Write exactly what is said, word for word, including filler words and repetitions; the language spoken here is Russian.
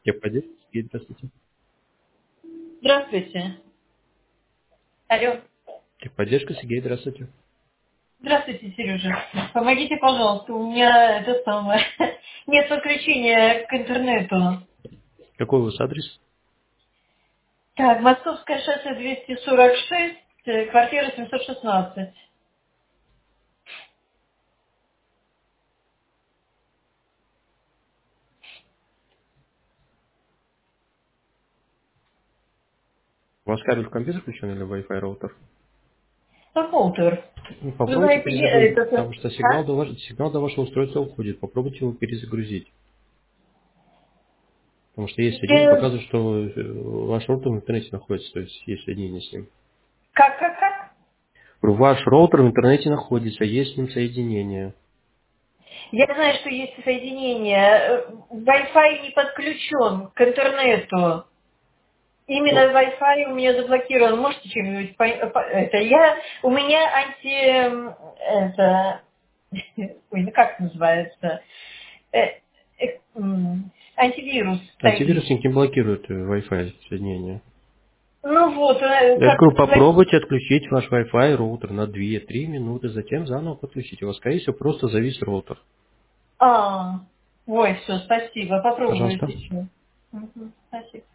Техподдержка, Сергей, здравствуйте. Здравствуйте. Алло. Техподдержка, Сергей, здравствуйте. Здравствуйте, Сережа. Помогите, пожалуйста, у меня это самое нет подключения к интернету. Какой у вас адрес? Так, Московское шоссе двести сорок шесть, э, квартира семьсот шестнадцать. У вас кабель в компьютер включен или Wi-Fi роутер? Компьютер. Ну, Вы попробуйте знаете, я- перезагрузить, это... потому что сигнал А? до, ваш- сигнал до вашего устройства уходит. Попробуйте его перезагрузить. Потому что есть соединение, Э, показывает, что э, ваш роутер в интернете находится, то есть есть соединение с ним. Как, как, как? Ваш роутер в интернете находится, есть с ним соединение. Я знаю, что есть соединение. Э, Wi-Fi не подключен к интернету. Именно Ну, Wi-Fi у меня заблокирован. Можете что-нибудь по- по- это? Я у меня анти м, это ой, ну как называется Э, э, м, антивирус стоит. антивирусник не блокирует э, Wi-Fi соединение. Ну вот, э, Я же как говорю, заблокирован. попробуйте отключить ваш Wi-Fi роутер на две-три минуты, затем заново подключите. У вас, скорее всего, просто завис роутер. А, ой, все, спасибо, попробую Пожалуйста. сейчас. Мгм, спасибо.